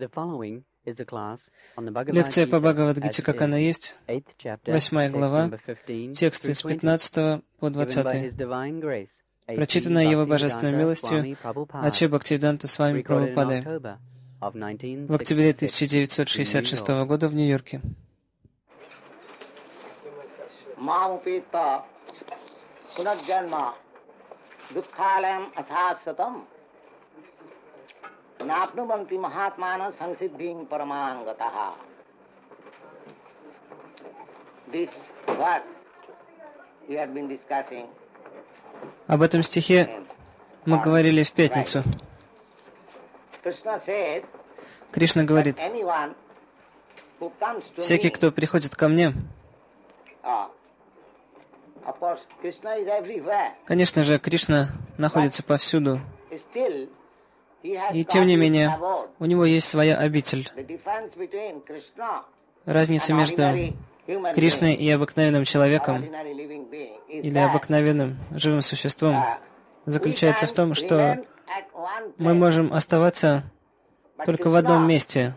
Лекция по Бхагавад-гите, как она есть, 8 глава, тексты с 15 по 20. Прочитанная Его Божественной милостью Аче Бхактивиданта Свами Прабхупадой в октябре 1966 года в Нью-Йорке. नाप्नुवन्ति महात्मानः संसिद्धिं परमांगतः. This verse we have been discussing. Об этом стихе мы говорили в пятницу. Кришна говорит: всякий, кто приходит ко мне, конечно же, Кришна находится повсюду, и тем не менее, у него есть своя обитель. Разница между Кришной и обыкновенным человеком или обыкновенным живым существом заключается в том, что мы можем оставаться только в одном месте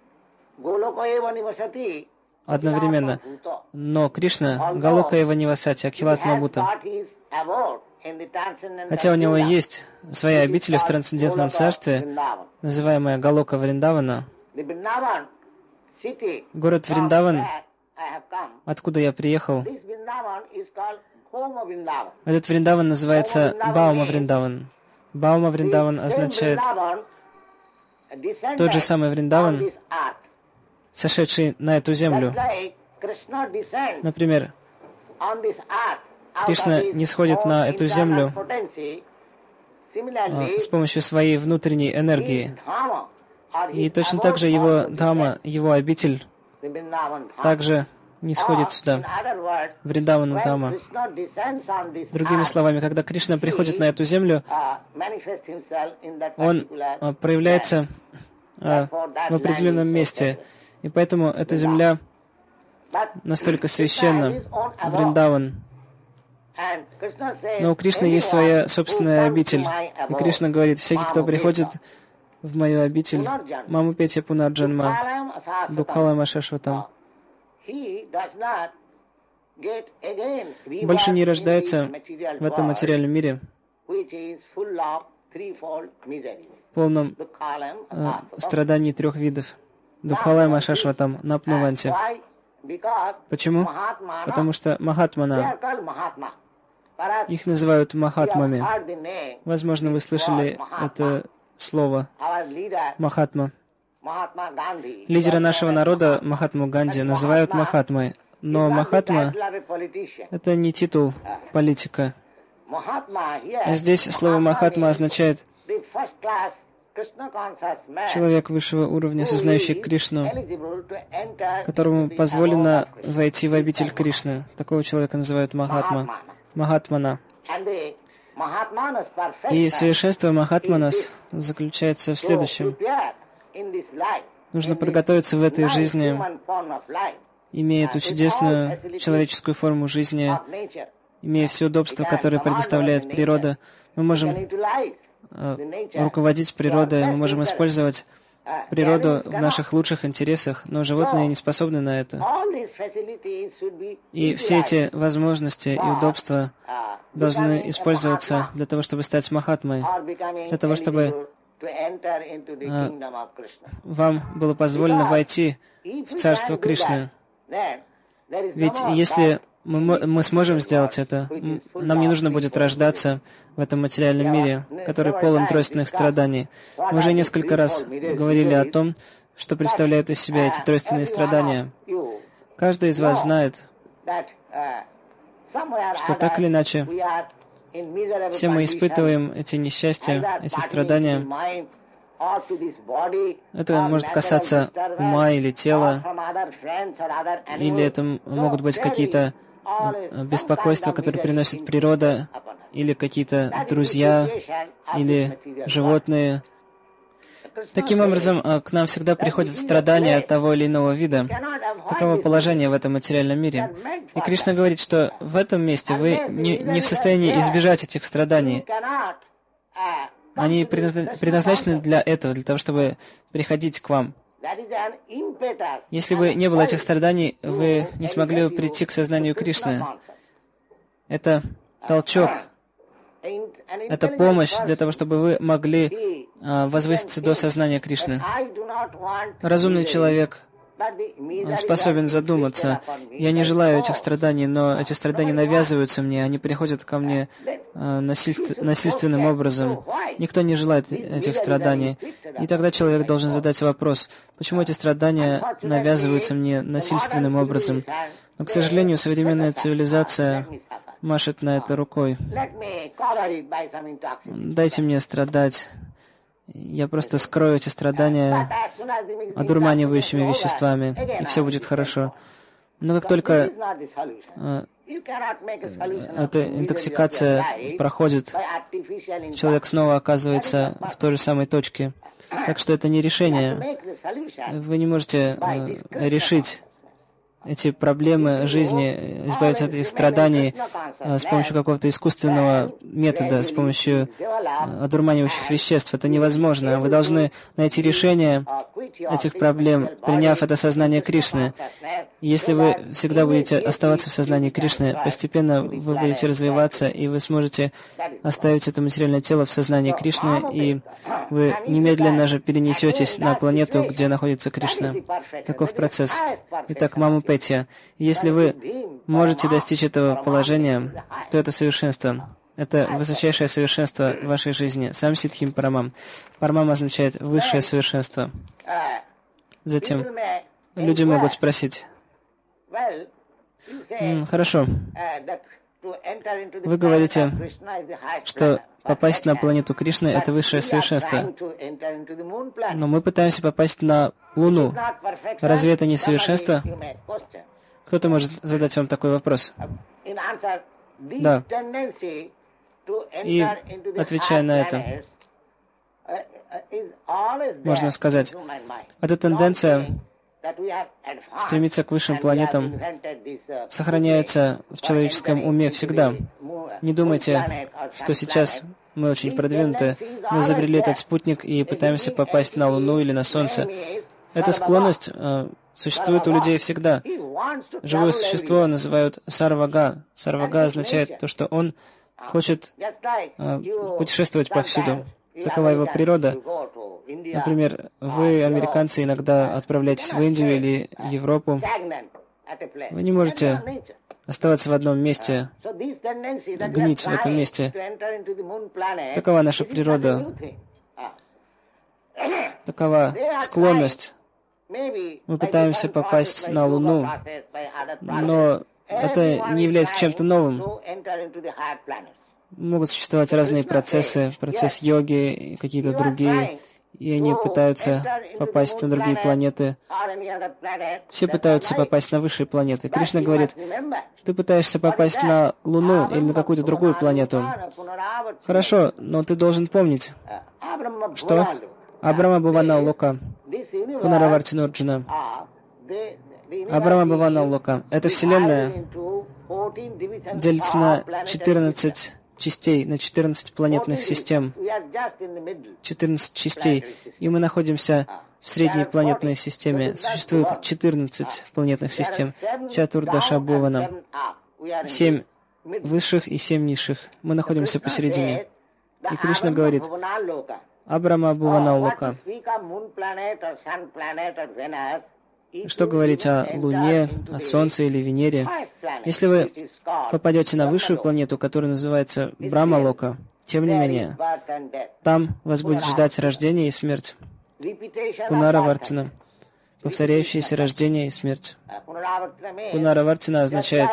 одновременно. Но Кришна — Галока Эва Нивасати, Акхилатма Бхута. Хотя у него есть своя обитель в трансцендентном царстве, называемая Галока Вриндавана, город Вриндаван, откуда я приехал, этот Вриндаван называется Баума Вриндаван. Баума Вриндаван означает тот же самый Вриндаван, сошедший на эту землю. Например, Кришна не сходит на эту землю с помощью своей внутренней энергии. И точно так же его Дхама, его обитель, также не сходит сюда, в Вриндавану Дхама. Другими словами, когда Кришна приходит на эту землю, он проявляется в определенном месте. И поэтому эта земля настолько священна, Вриндаван. Но у Кришны есть своя собственная обитель. И Кришна говорит: всякий, кто приходит в мою обитель, Маму Петя Пунарджанма, Дукхалама Шашватам, больше не рождается в этом материальном мире, полном страданий трех видов. Дукхалама Шашватам, Напнуванти. Почему? Потому что Махатмана, их называют Махатмами. Возможно, вы слышали это слово Махатма. Лидера нашего народа, Махатму Ганди, называют Махатмой. Но Махатма — это не титул политика. Здесь слово Махатма означает человек высшего уровня, сознающий Кришну, которому позволено войти в обитель Кришны. Такого человека называют Махатма. Махатмана. И совершенство Махатманас заключается в следующем. Нужно подготовиться в этой жизни, имея эту чудесную человеческую форму жизни, имея все удобства, которые предоставляет природа. Мы можем руководить природой, мы можем использовать природу в наших лучших интересах, но животные не способны на это. И все эти возможности и удобства должны использоваться для того, чтобы стать Махатмой, для того, чтобы вам было позволено войти в царство Кришны. Ведь если мы сможем сделать это, нам не нужно будет рождаться в этом материальном мире, который полон тройственных страданий. Мы уже несколько раз говорили о том, что представляют из себя эти тройственные страдания. Каждый из вас знает, что так или иначе все мы испытываем эти несчастья, эти страдания. Это может касаться ума или тела, или это могут быть какие-то беспокойства, которые приносит природа, или какие-то друзья, или животные. Таким образом, к нам всегда приходят страдания того или иного вида. Таково положение в этом материальном мире. И Кришна говорит, что в этом месте вы не в состоянии избежать этих страданий. Они предназначены для этого, для того, чтобы приходить к вам. Если бы не было этих страданий, вы не смогли бы прийти к сознанию Кришны. Это толчок, это помощь для того, чтобы вы могли возвыситься до сознания Кришны. Разумный человек способен задуматься. Я не желаю этих страданий, но эти страдания навязываются мне, они приходят ко мне насильственным образом. Никто не желает этих страданий. И тогда человек должен задать вопрос, почему эти страдания навязываются мне насильственным образом? Но, к сожалению, современная цивилизация машет на это рукой. Дайте мне страдать. Я просто скрою эти страдания одурманивающими веществами, и все будет хорошо. Но как только эта интоксикация проходит, человек снова оказывается в той же самой точке. Так что это не решение. Вы не можете решить эти проблемы жизни, избавиться от этих страданий с помощью какого-то искусственного метода, с помощью одурманивающих веществ. Это невозможно. Вы должны найти решение этих проблем, приняв это сознание Кришны. Если вы всегда будете оставаться в сознании Кришны, постепенно вы будете развиваться, и вы сможете оставить это материальное тело в сознании Кришны, и вы немедленно же перенесетесь на планету, где находится Кришна. Таков процесс. Итак, Мама Петья, если вы можете достичь этого положения, то это совершенство. Это высочайшее совершенство вашей жизни. Сам Сидхим Парамам. Парамам означает высшее совершенство. Затем люди могут спросить, хорошо, вы говорите, что попасть на планету Кришны — это высшее совершенство. Но мы пытаемся попасть на Луну. Разве это не совершенство? Кто-то может задать вам такой вопрос? Да. И, отвечая на это, можно сказать, эта тенденция стремиться к высшим планетам сохраняется в человеческом уме всегда. Не думайте, что сейчас мы очень продвинуты, мы изобрели этот спутник и пытаемся попасть на Луну или на Солнце. Эта склонность существует у людей всегда. Живое существо называют сарвага. Сарвага означает то, что он хочет путешествовать повсюду. Такова его природа. Например, вы, американцы, иногда отправляетесь в Индию или Европу. Вы не можете оставаться в одном месте, гнить в этом месте. Такова наша природа. Такова склонность. Мы пытаемся попасть на Луну, но это не является чем-то новым. Могут существовать разные процессы, процесс йоги и какие-то другие, и они пытаются попасть на другие планеты. Все пытаются попасть на высшие планеты. Кришна говорит, ты пытаешься попасть на Луну или на какую-то другую планету. Хорошо, но ты должен помнить, что Абрама Бхавана Лока, Пунаравартина Арджуна, Абрама Бхавана Лока, эта Вселенная делится на 14 частей, на 14 планетных систем, 14 частей, и мы находимся в средней планетной системе. Существует 14 планетных систем, Чатурдаша Бхувана, 7 высших и 7 низших. Мы находимся посередине. И Кришна говорит, Абрама Бхавана Лока. Что говорить о Луне, о Солнце или Венере? Если вы попадете на высшую планету, которая называется Брахма-лока, тем не менее, там вас будет ждать рождение и смерть. Пунаравартина. Повторяющееся рождение и смерть. Пунаравартина означает,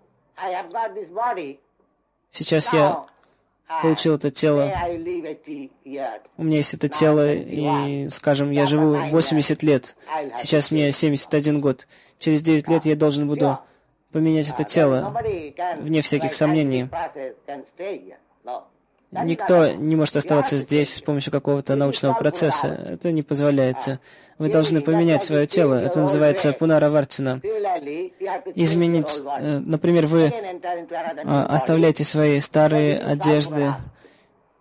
сейчас я получил это тело, у меня есть это тело, и, скажем, я живу 80 лет, сейчас мне 71 год, через 9 лет я должен буду поменять это тело, вне всяких сомнений. Никто не может оставаться здесь с помощью какого-то научного процесса. Это не позволяется. Вы должны поменять свое тело. Это называется пунаравартина. Изменить. Например, вы оставляете свои старые одежды,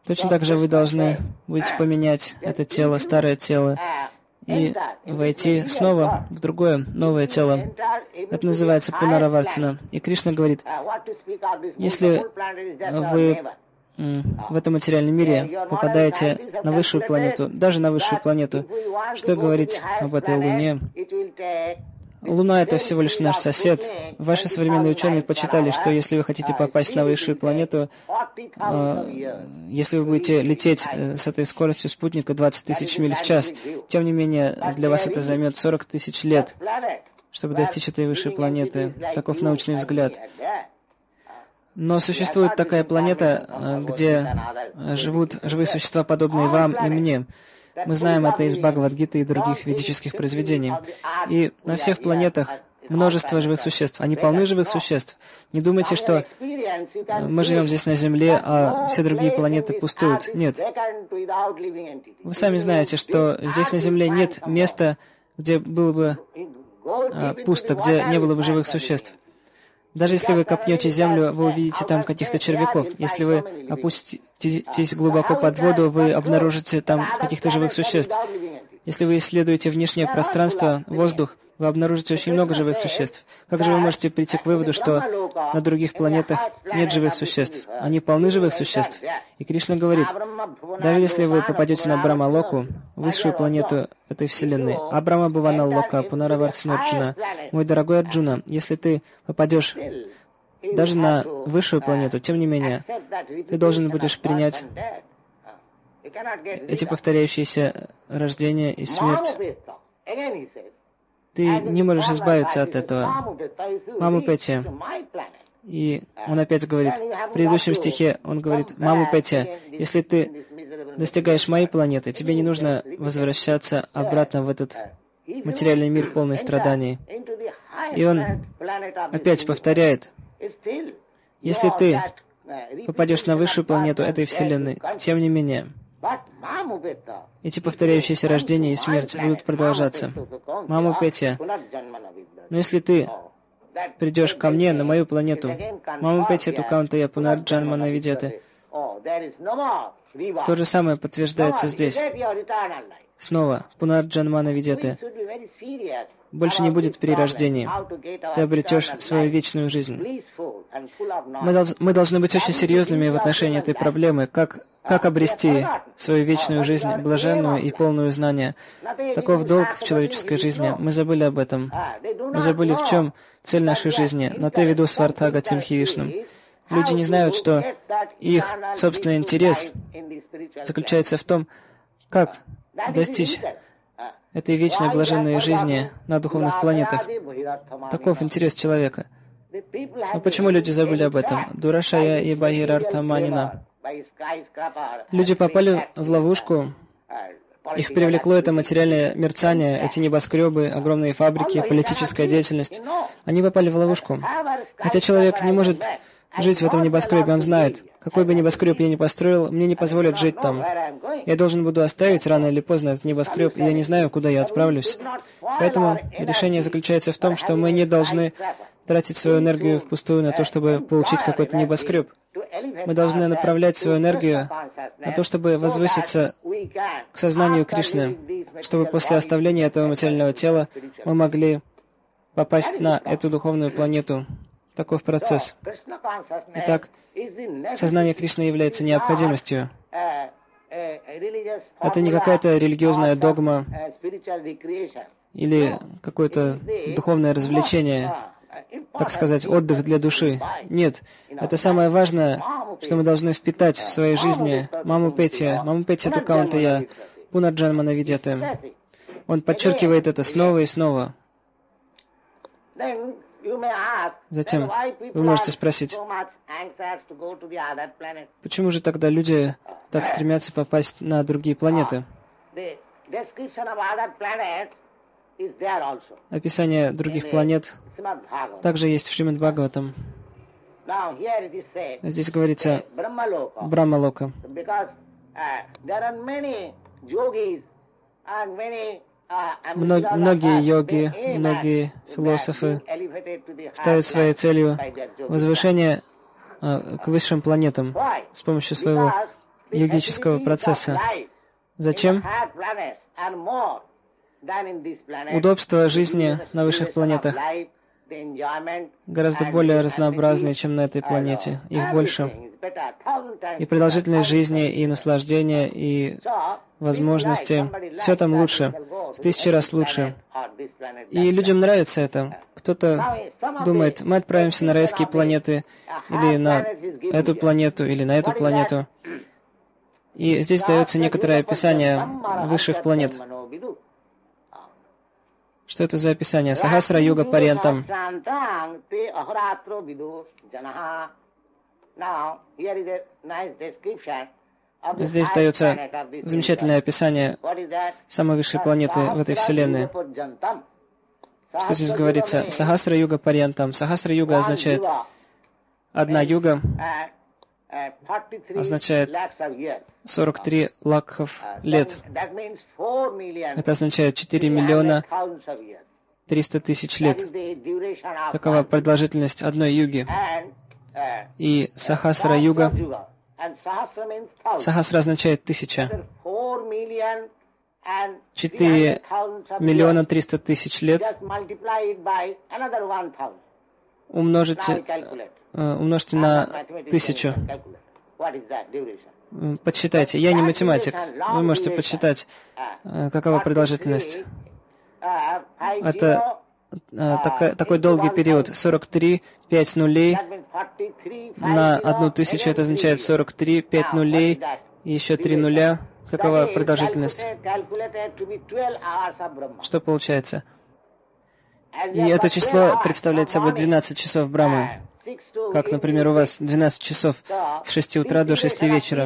Точно так же вы должны будете поменять это тело, старое тело, и войти снова в другое, новое тело. Это называется пунаравартана. И Кришна говорит, если вы в этом материальном мире попадаете на высшую планету, даже на высшую планету, что говорить об этой Луне? Луна — это всего лишь наш сосед. Ваши современные ученые почитали, что если вы хотите попасть на высшую планету, если вы будете лететь с этой скоростью спутника 20 тысяч миль в час, тем не менее, для вас это займет 40 тысяч лет, чтобы достичь этой высшей планеты. Таков научный взгляд. Но существует такая планета, где живут живые существа, подобные вам и мне. Мы знаем это из Бхагавад-гиты и других ведических произведений. И на всех планетах множество живых существ. Они полны живых существ. Не думайте, что мы живем здесь на Земле, а все другие планеты пустуют. Нет. Вы сами знаете, что здесь на Земле нет места, где было бы пусто, где не было бы живых существ. Даже если вы копнете землю, вы увидите там каких-то червяков. Если вы опуститесь глубоко под воду, вы обнаружите там каких-то живых существ. Если вы исследуете внешнее пространство, воздух, вы обнаружите очень много живых существ. Как же вы можете прийти к выводу, что на других планетах нет живых существ? Они полны живых существ. И Кришна говорит, даже если вы попадете на Брахма-локу, высшую планету этой Вселенной, Абрама Бхавана Лока, Пунаравартана Арджуна, мой дорогой Арджуна, если ты попадешь даже на высшую планету, тем не менее, ты должен будешь принять эти повторяющиеся рождения и смерть. Ты не можешь избавиться от этого. Маму Петти. И он опять говорит, в предыдущем стихе он говорит, Маму Петти, если ты достигаешь моей планеты, тебе не нужно возвращаться обратно в этот материальный мир, полный страданий. И он опять повторяет, если ты попадешь на высшую планету этой Вселенной, тем не менее, эти повторяющиеся рождения и смерть будут продолжаться. Маму Петти, но если ты придешь ко мне, на мою планету, Маму Петти Тукаунтая Пунарджанмана Видяты, то же самое подтверждается здесь. Снова, Пунарджанмана Видяты. Больше не будет перерождений. Ты обретешь свою вечную жизнь. Мы должны быть очень серьезными в отношении этой проблемы. Как обрести свою вечную жизнь, блаженную и полную знания? Таков долг в человеческой жизни. Мы забыли об этом. Мы забыли, в чем цель нашей жизни. На те виду свартага тимхивишнам. Люди не знают, что их собственный интерес заключается в том, как достичь этой вечной блаженной жизни на духовных планетах. Таков интерес человека. Но почему люди забыли об этом? Дурашая и Бахирарта Манина. Люди попали в ловушку, их привлекло это материальное мерцание, эти небоскребы, огромные фабрики, политическая деятельность. Они попали в ловушку. Хотя человек не может жить в этом небоскребе, он знает, какой бы небоскреб я ни построил, мне не позволят жить там. Я должен буду оставить рано или поздно этот небоскреб, и я не знаю, куда я отправлюсь. Поэтому решение заключается в том, что мы не должны тратить свою энергию впустую на то, чтобы получить какой-то небоскреб. Мы должны направлять свою энергию на то, чтобы возвыситься к сознанию Кришны, чтобы после оставления этого материального тела мы могли попасть на эту духовную планету. Таков процесс. Итак, сознание Кришны является необходимостью. Это не какая-то религиозная догма или какое-то духовное развлечение, так сказать, отдых для души. Нет, это самое важное, что мы должны впитать в своей жизни. Маму Петти Тукаунтая Пунарджанмана Видяты. Он подчеркивает это снова и снова. Затем вы можете спросить, почему же тогда люди так стремятся попасть на другие планеты? Описание других планет также есть в Шримад Бхагаватам. Здесь говорится Брахма-лока. Многие йоги, многие философы ставят своей целью возвышение к высшим планетам с помощью своего йогического процесса. Зачем? Удобства жизни на высших планетах гораздо более разнообразны, чем на этой планете. Их больше. И продолжительность жизни, и наслаждения, и возможности. Все там лучше. В 1000 раз лучше. И людям нравится это. Кто-то думает, мы отправимся на райские планеты, или на эту планету, или на эту планету. И здесь дается некоторое описание высших планет. Что это за описание? Сахасра юга парьянтам. Здесь дается замечательное описание самой высшей планеты в этой вселенной. Что здесь говорится? Сахасра юга парьянтам. Сахасра юга означает одна юга, означает 43 лакхов лет. Это означает 4 миллиона 300 тысяч лет. Такова продолжительность одной юги. И Сахасра юга. Сахасра означает 1000. 4 миллиона 300 тысяч лет умножьте на 1000. Подсчитайте. Я не математик. Вы можете подсчитать, какова продолжительность. Это такой долгий период. 43, 5 нулей на 1000. Это означает 43, 5 нулей и еще 3 нуля. Какова продолжительность? Что получается? И это число представляет собой 12 часов Брахмы. Как, например, у вас 12 часов с 6 утра до 6 вечера.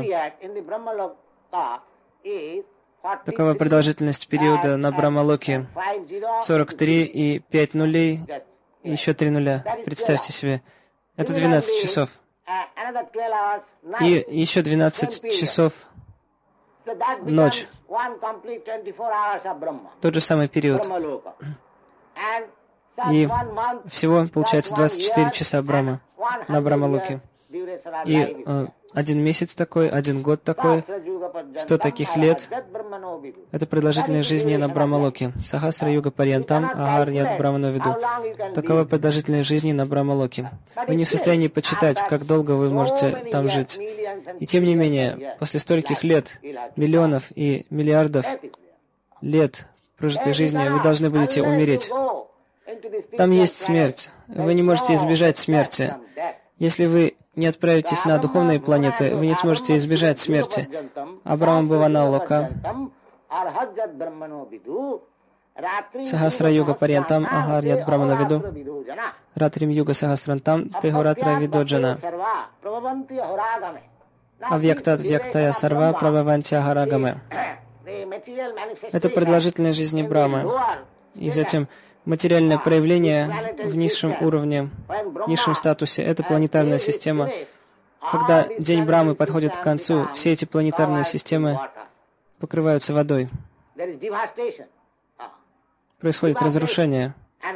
Такова продолжительность периода на Брахмалоке. 43 и 5 нулей, и еще 3 нуля. Представьте себе. Это 12 часов. И еще 12 часов ночь. Тот же самый период. И всего получается 24 часа Брахмы на Брахмалоке. И 1 месяц такой, 1 год такой, 100 таких лет — это продолжительность жизни на Брахмалоке. Сахасра юга парьянтам агар яд брахмановиду. Такова продолжительность жизни на Брахмалоке. Вы не в состоянии подсчитать, как долго вы можете там жить. И тем не менее, после стольких лет, миллионов и миллиардов лет прожитой жизни, вы должны будете умереть. Там есть смерть. Вы не можете избежать смерти. Если вы не отправитесь на духовные планеты, вы не сможете избежать смерти. Абрама Бхавана Лока. Сахасра юга парьянтам агар яд брахмановиду. Ратрим юга сахасрантам тегоратра видоджана. Авьяктат вьяктая сарва прабхаванти агарагаме. Это продолжительность жизни Брахмы. И затем материальное проявление в низшем уровне, в низшем статусе — это планетарная система. Когда день Брахмы подходит к концу, все эти планетарные системы покрываются водой. Происходит разрушение.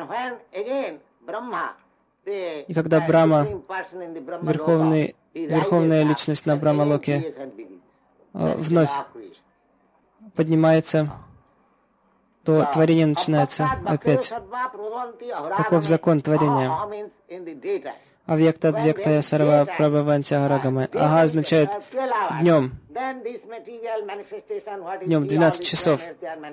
И когда Брахма, верховная личность на Брахмалоке, вновь поднимается, то творение начинается опять. Таков закон творения. Авьяктат вьяктая сарва прабхаванти агарагаме. Ага означает днем. Днем 12 часов.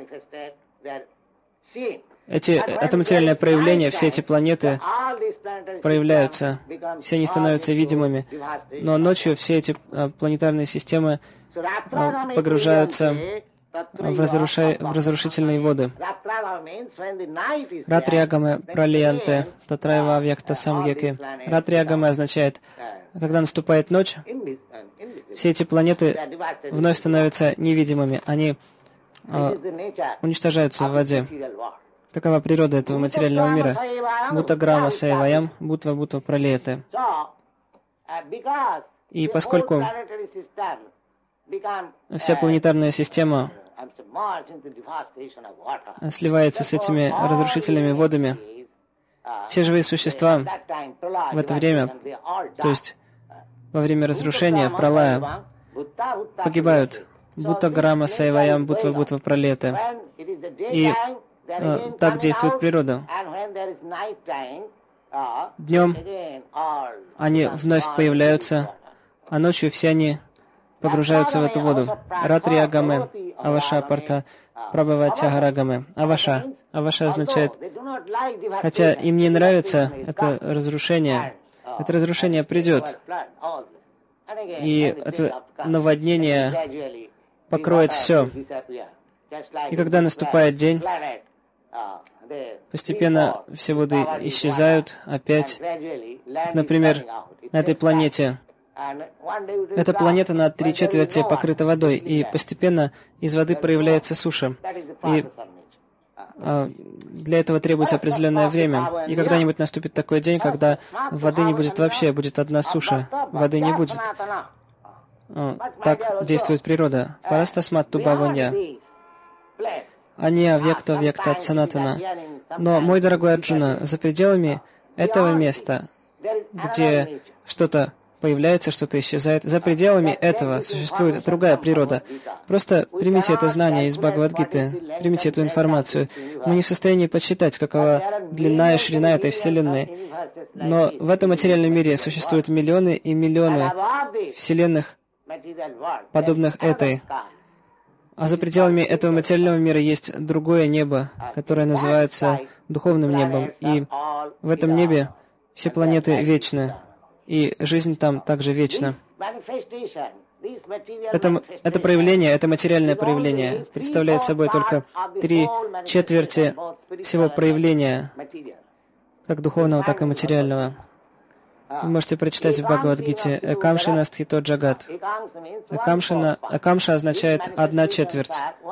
Это материальное проявление, все эти планеты проявляются, все они становятся видимыми. Но ночью все эти планетарные системы погружаются в разрушительные воды. Ратриагаме пралиянте татрайва авьякта самгеки. Ратриагаме означает, когда наступает ночь, все эти планеты вновь становятся невидимыми. Они уничтожаются в воде. Такова природа этого материального мира. Бута грама саеваям, бутва бутва пралиете. И поскольку вся планетарная система сливается с этими разрушительными водами, все живые существа в это время, то есть во время разрушения, пралая, погибают. Бутта грама сайваям бутва пролеты. И так действует природа. Днем они вновь появляются, а ночью все они погружаются в эту воду. Ратри агаме, аваша парта, прабхаватя гарагаме. Аваша. Аваша означает, хотя им не нравится это разрушение придет. И это наводнение покроет все. И когда наступает день, постепенно все воды исчезают опять. Например, на этой планете. Эта планета на 3/4 покрыта водой, и постепенно из воды проявляется суша. И для этого требуется определенное время. И когда-нибудь наступит такой день, когда воды не будет вообще, будет одна суша. Воды не будет. Так действует природа. Парастасмат тубаванья. Ания векто векта санатана. Но, мой дорогой Арджуна, за пределами этого места, где что-то появляется, что-то исчезает, за пределами этого существует другая природа. Просто примите это знание из Бхагавад-гиты, примите эту информацию. Мы не в состоянии подсчитать, какова длина и ширина этой Вселенной. Но в этом материальном мире существуют миллионы и миллионы Вселенных, подобных этой. А за пределами этого материального мира есть другое небо, которое называется духовным небом. И в этом небе все планеты вечны. И жизнь там также вечна. Это проявление, это материальное проявление, представляет собой только 3/4 всего проявления, как духовного, так и материального. Вы можете прочитать в Бхагавад-гите «Экамшина стхито джагат». Экамша означает 1/4.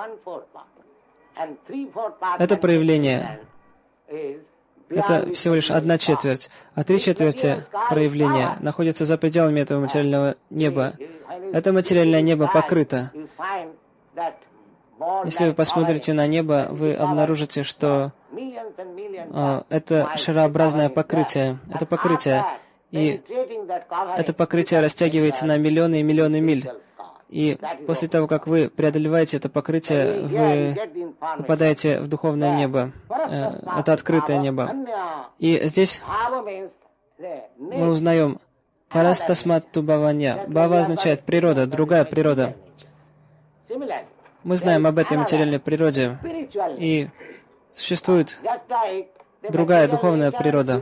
Это проявление. Это всего лишь 1/4, а 3/4 проявления находятся за пределами этого материального неба. Это материальное небо покрыто. Если вы посмотрите на небо, вы обнаружите, что это шарообразное покрытие. Это покрытие. И это покрытие растягивается на миллионы и миллионы миль. И после того, как вы преодолеваете это покрытие, вы попадаете в духовное небо. Это открытое небо. И здесь мы узнаем «Парастасмат тубаванья». Бава означает «природа», другая природа. Мы знаем об этой материальной природе. И существует другая духовная природа.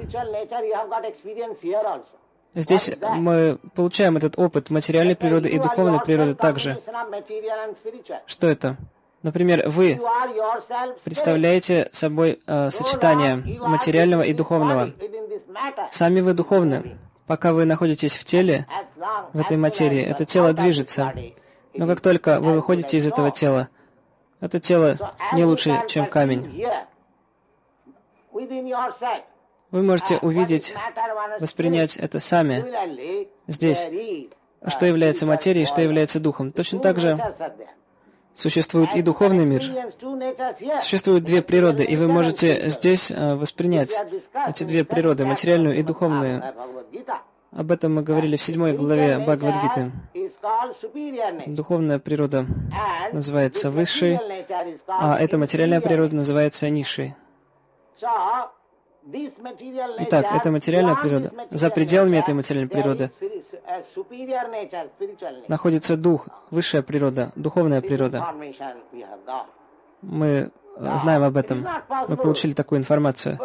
Здесь мы получаем этот опыт материальной природы и духовной природы также. Что это? Например, вы представляете собой сочетание материального и духовного. Сами вы духовны. Пока вы находитесь в теле, в этой материи, это тело движется. Но как только вы выходите из этого тела, это тело не лучше, чем камень. Вы можете увидеть, воспринять это сами здесь, что является материей, что является духом. Точно так же существует и духовный мир. Существуют две природы, и вы можете здесь воспринять эти две природы, материальную и духовную. Об этом мы говорили в 7 главе Бхагавад-гиты. Духовная природа называется высшей, а эта материальная природа называется низшей. Итак, это материальная природа. За пределами этой материальной природы находится дух, высшая природа, духовная природа. Мы знаем об этом. Мы получили такую информацию.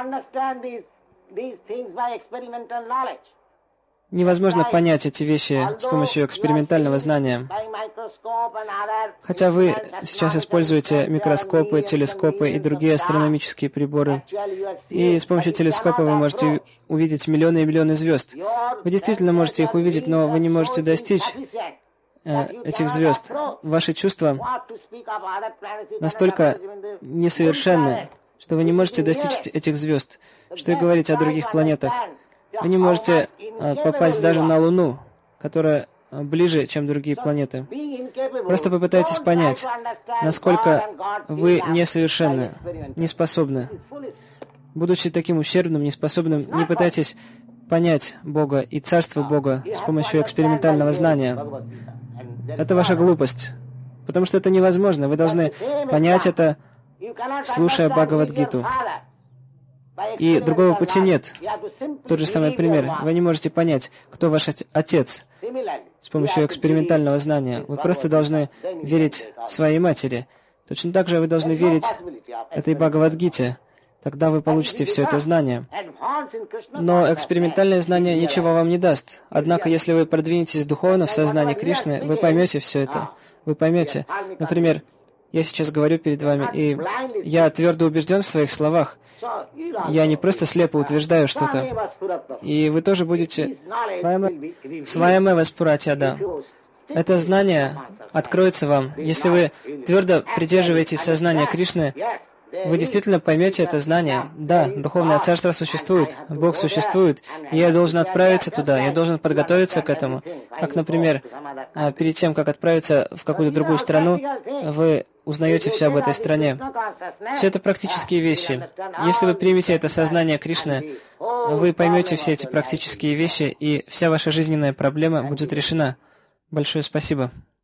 Невозможно понять эти вещи с помощью экспериментального знания. Хотя вы сейчас используете микроскопы, телескопы и другие астрономические приборы, и с помощью телескопа вы можете увидеть миллионы и миллионы звезд. Вы действительно можете их увидеть, но вы не можете достичь этих звезд. Ваши чувства настолько несовершенны, что вы не можете достичь этих звезд. Что и говорить о других планетах. Вы не можете попасть даже на Луну, которая ближе, чем другие планеты. Просто попытайтесь понять, насколько вы несовершенны, неспособны. Будучи таким ущербным, неспособным, не пытайтесь понять Бога и Царство Бога с помощью экспериментального знания. Это ваша глупость. Потому что это невозможно. Вы должны понять это, слушая Бхагавад-гиту. И другого пути нет. Тот же самый пример. Вы не можете понять, кто ваш отец с помощью экспериментального знания. Вы просто должны верить своей матери. Точно так же вы должны верить этой Бхагавад-гите. Тогда вы получите все это знание. Но экспериментальное знание ничего вам не даст. Однако, если вы продвинетесь духовно в сознании Кришны, вы поймете все это. Вы поймете. Например, я сейчас говорю перед вами, и я твердо убежден в своих словах. Я не просто слепо утверждаю что-то. И вы тоже будете сваяме васпуратьяда. Это знание откроется вам. Если вы твердо придерживаетесь сознания Кришны, вы действительно поймете это знание. Да, Духовное Царство существует, Бог существует, и я должен отправиться туда, я должен подготовиться к этому. Как, например, перед тем, как отправиться в какую-то другую страну, вы узнаете все об этой стране. Все это практические вещи. Если вы примете это сознание Кришны, вы поймете все эти практические вещи, и вся ваша жизненная проблема будет решена. Большое спасибо.